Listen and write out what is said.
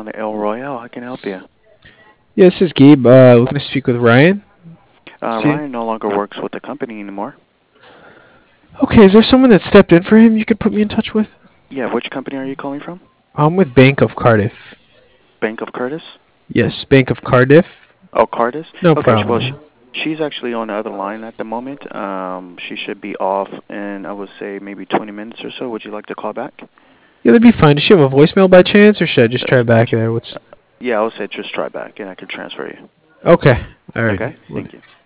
on the El Royale. How can I help you? Yeah, this is Gabe. Looking to speak with Ryan. See. Ryan no longer works with the company anymore. Okay, is there someone that stepped in for him you could put me in touch with? Yeah, which company are you calling from? I'm with Bank of Cardiff. Bank of Curtis? Yes, Bank of Cardiff. Oh, Cardis? No Okay, problem. well, Man. she's actually on the other line at the moment. She should be off in, I would say, maybe 20 minutes or so. Would you like to call back? Yeah, that'd be fine. Does she have a voicemail by chance, or should I just Uh, try back there? What's? yeah, I would say just try back and I can transfer you. Okay. All right. Okay, thank you.